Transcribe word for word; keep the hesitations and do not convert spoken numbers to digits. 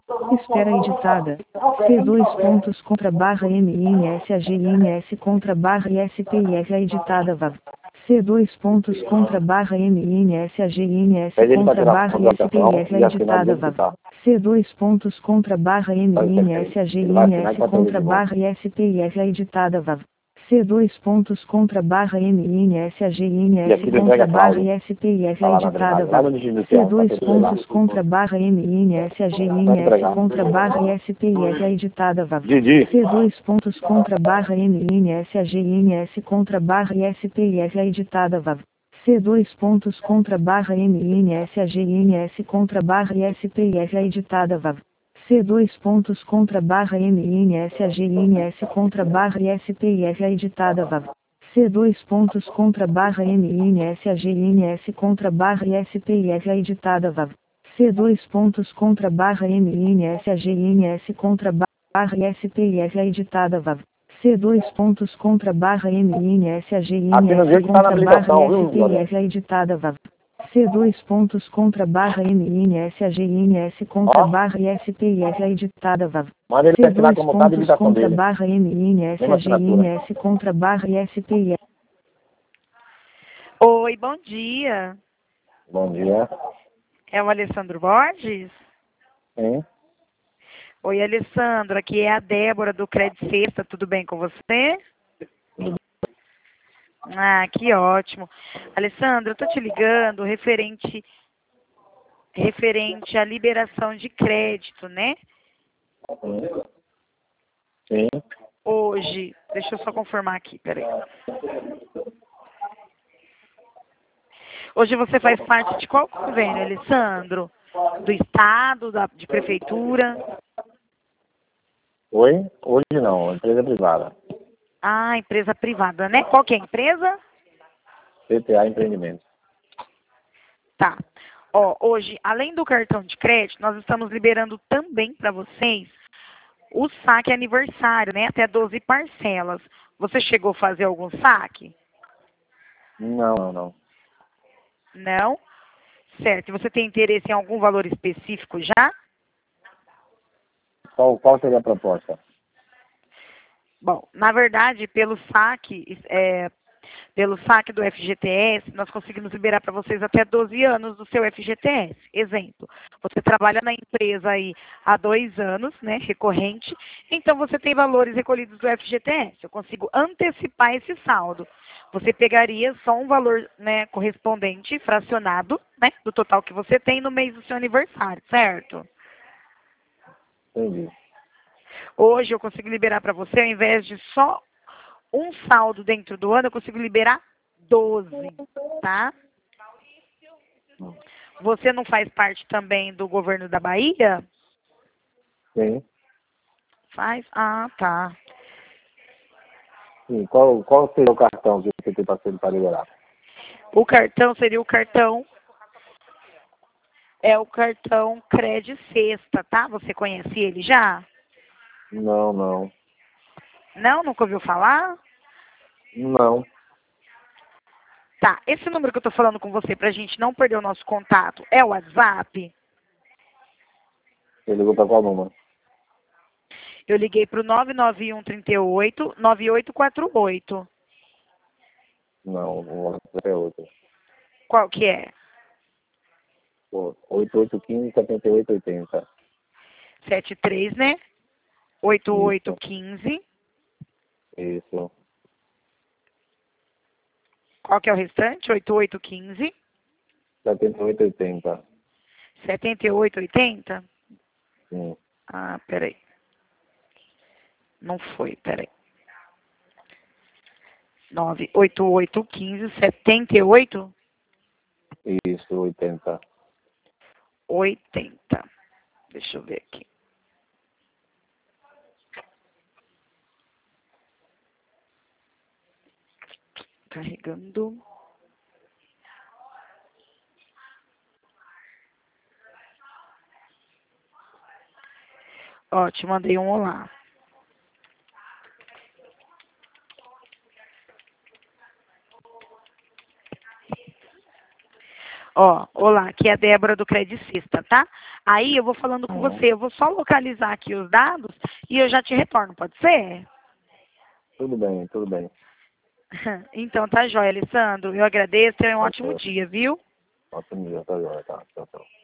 Espera editada. C dois pontos contra barra M N S A G M S contra barra I S P I F A editada V A V. C dois pontos contra barra M N S A G M S contra barra I S P I F A editada V A V. C dois pontos contra barra M N S A G M S contra barra I S P I F A editada V A V. C dois pontos contra barra M N S A G M S contra barra I S P I F A editada V A V. C dois pontos contra barra M N S A G M S contra barra I S P I F A editada V A V. C dois pontos contra barra M N S A G M S contra barra I S P I F A editada V A V. C dois pontos contra barra M N S A G M S contra barra I S P I F A editada V A V. C dois pontos contra barra M N S A G M S contra barra I S P I F A editada V A V. C dois pontos contra barra M N S A G M S contra barra I S P I F A editada V A V. C dois pontos contra barra M N S A G M S contra barra I S P I F A editada V A V. C dois pontos contra barra M N S A G M S contra barra I S P I F A editada V A V. C dois pontos contra barra M N S A G M S contra barra I S P I F A editada V A V. C dois pontos contra barra M N S A G M S contra barra I S P I F. Oi, bom dia. Bom dia. É o Alessandro Borges? Sim. Oi, Alessandro, aqui é a Débora do Crédito Sexta, tudo bem com você? Ah, que ótimo. Alessandro, eu tô te ligando referente referente à liberação de crédito, né? Sim. Hoje, deixa eu só confirmar aqui, peraí. Hoje você faz parte de qual convênio, Alessandro? Do Estado, da, de Prefeitura? Oi? Hoje não, empresa privada. Ah, empresa privada, né? Qual que é a empresa? C T A Empreendimento. Tá. Ó, hoje, além do cartão de crédito, nós estamos liberando também para vocês o saque aniversário, né? Até doze parcelas. Você chegou a fazer algum saque? Não, não, não. Não? Certo. E você tem interesse em algum valor específico já? Qual, qual seria a proposta? Bom, na verdade, pelo saque, é, pelo saque do F G T S, nós conseguimos liberar para vocês até doze anos do seu F G T S. Exemplo, você trabalha na empresa aí há dois anos, né, recorrente, então você tem valores recolhidos do F G T S. Eu consigo antecipar esse saldo. Você pegaria só um valor, né, correspondente, fracionado, né, do total que você tem no mês do seu aniversário, certo? Entendi. Hoje eu consigo liberar para você, ao invés de só um saldo dentro do ano, eu consigo liberar doze, tá? Você não faz parte também do governo da Bahia? Sim. Faz? Ah, tá. Sim. Qual, qual seria o cartão que você tem para liberar? O cartão seria o cartão, é o cartão Cred Sexta, tá? Você conhece ele já? Não, não. Não? Nunca ouviu falar? Não. Tá, esse número que eu tô falando com você, pra gente não perder o nosso contato, é o WhatsApp? Você ligou para qual número? Eu liguei pro nove nove um, três oito, nove oito quatro oito. Não, o WhatsApp é outro. Qual que é? oito oito um cinco, sete oito oito zero. setenta e três, né? oito oito um cinco. Isso. Qual que é o restante? oito oito um cinco. sete oito oito zero. setenta e oito oitenta? Sim. Ah, peraí. Não foi, peraí. nove oito oito um cinco, setenta e oito? Isso, oitenta. oitenta. Deixa eu ver aqui. Carregando. Ó, te mandei um olá. Ó, olá, aqui é a Débora do Credicista, tá? Aí eu vou falando com Uhum. você, eu vou só localizar aqui os dados e eu já te retorno, pode ser? Tudo bem, tudo bem. Então tá jóia, Alessandro. Eu agradeço, tenha um ótimo Ok. dia, viu? Ótimo dia, tá jóia, tá. Tchau, tchau.